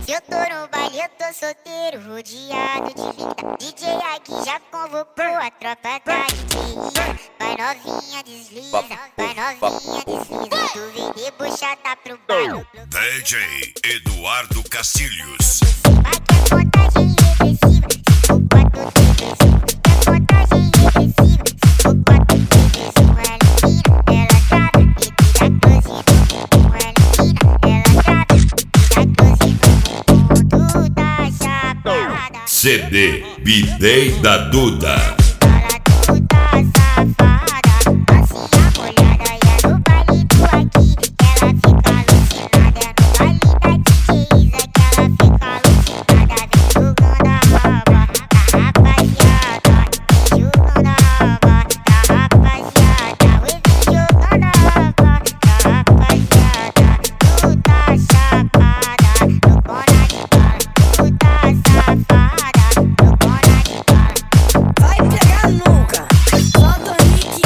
Se eu tô no baile, eu tô solteiro, rodeado de linda. DJ aqui já convocou a tropa da DJ. Vai novinha, desliza, vai novinha, desliza. Tu vem debochada pro baile. DJ Eduardo Castilhos. Aqui é contagem regressiva, se for quatro depressivo. É contagem regressiva, se for quatro depressivo. Ela empina, ela trava e tira close no bumbum. Ela empina, ela trava e tira close no bumbum. Tu tá chapada. CD Bidei da Duda. Fala, tu tá safada. Assim a molhada é no baile do aqui. Ela fica alucinada. É no baile da DJ Isa que ela fica alucinada. Vem jogando a raba da rapaziada. Vem jogando a raba da rapaziada. Oi, vem jogando a raba da rapaziada. Tu tá chapada, loucona de bala. Tu tá safada, loucona de bala. Vai pegar nunca, solta o Nick.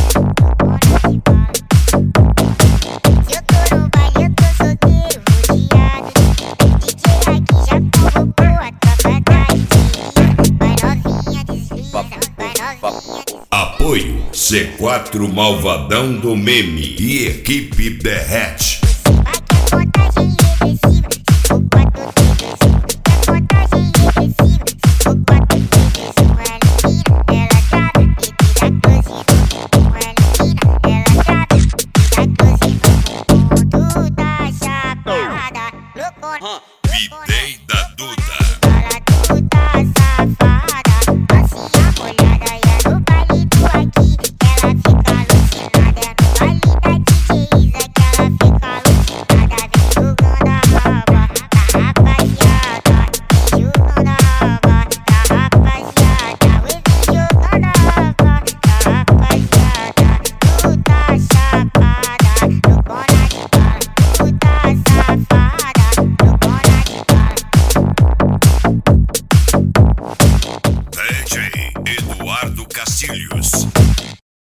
Se eu tô no baile, eu tô solteiro, rodeado de DJ aqui já convocou a tropa da DJ. Vai novinha, desliza, vai novinha, desliza. Apoio C4 Malvadão do Meme e equipe Derrete. Aqui é contagem regressiva, se for quatro depressivo. É contagem regressiva, se for quatro depressivo. Ela empina, ela trava e tira close no bumbum. Ela empina, ela trava e tira close no bumbum. Tu tá chapada, loucona. Bidei da Duda. Fala,